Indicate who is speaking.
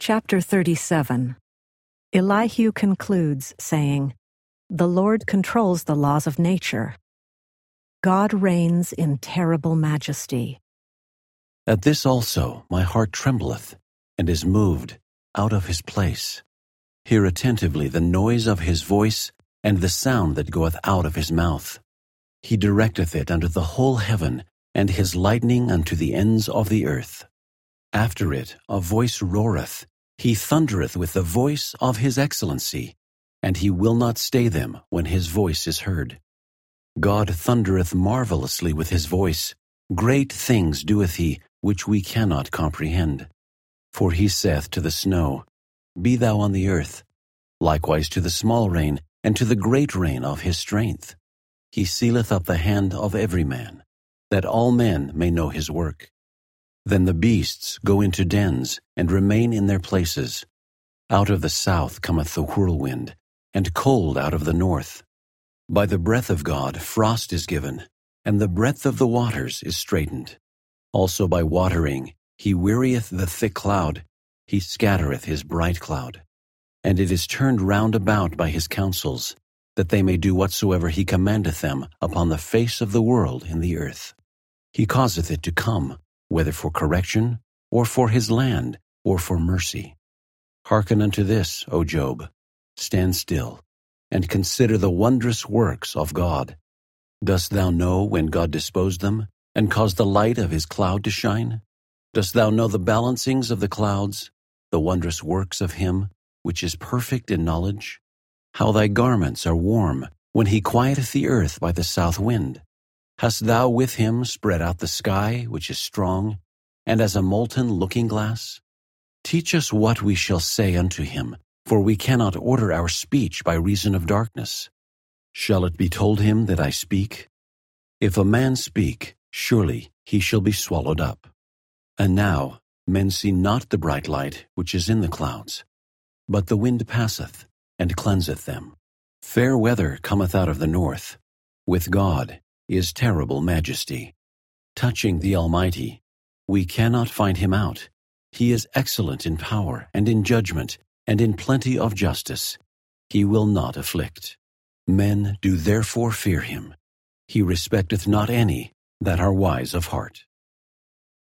Speaker 1: Chapter 37. Elihu concludes, saying, "The Lord controls the laws of nature. God reigns in terrible majesty."
Speaker 2: At this also my heart trembleth, and is moved out of his place. Hear attentively the noise of his voice, and the sound that goeth out of his mouth. He directeth it unto the whole heaven, and his lightning unto the ends of the earth. After it a voice roareth, he thundereth with the voice of his excellency, and he will not stay them when his voice is heard. God thundereth marvelously with his voice, great things doeth he, which we cannot comprehend. For he saith to the snow, Be thou on the earth, likewise to the small rain, and to the great rain of his strength. He sealeth up the hand of every man, that all men may know his work. Then the beasts go into dens, and remain in their places. Out of the south cometh the whirlwind, and cold out of the north. By the breath of God frost is given, and the breadth of the waters is straitened. Also by watering he wearieth the thick cloud, he scattereth his bright cloud. And it is turned round about by his counsels, that they may do whatsoever he commandeth them upon the face of the world in the earth. He causeth it to come, whether for correction, or for his land, or for mercy. Hearken unto this, O Job. Stand still, and consider the wondrous works of God. Dost thou know when God disposed them, and caused the light of his cloud to shine? Dost thou know the balancings of the clouds, the wondrous works of him, which is perfect in knowledge? How thy garments are warm, when he quieteth the earth by the south wind. Hast thou with him spread out the sky, which is strong, and as a molten looking-glass? Teach us what we shall say unto him, for we cannot order our speech by reason of darkness. Shall it be told him that I speak? If a man speak, surely he shall be swallowed up. And now men see not the bright light which is in the clouds, but the wind passeth, and cleanseth them. Fair weather cometh out of the north. With God is terrible majesty. Touching the Almighty, we cannot find him out. He is excellent in power, and in judgment, and in plenty of justice. He will not afflict. Men do therefore fear him. He respecteth not any that are wise of heart.